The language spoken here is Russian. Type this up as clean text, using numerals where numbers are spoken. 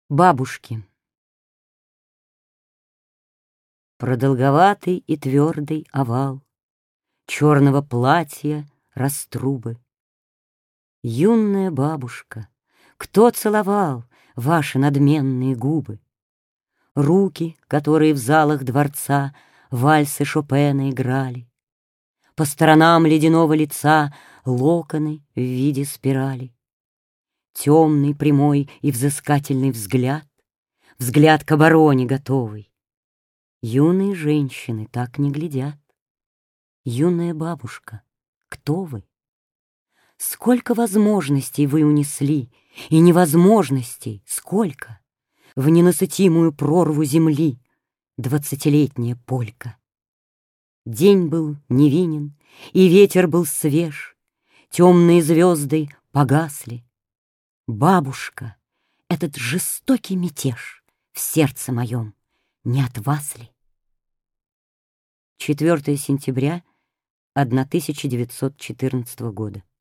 Бабушки. Продолговатый и твердый овал черного платья раструбы. Юная бабушка, кто целовал ваши надменные губы? Руки, которые в залах дворца вальсы Шопена играли, по сторонам ледяного лица локоны в виде спирали. Темный, прямой и взыскательный взгляд, взгляд к обороне готовый. Юные женщины так не глядят. Юная бабушка, кто вы? Сколько возможностей вы унесли, и невозможностей сколько! В ненасытимую прорву земли двадцатилетняя полька. День был невинен, и ветер был свеж, темные звезды погасли. Бабушка, этот жестокий мятеж в сердце моем не от вас ли? 4 сентября 1914 года.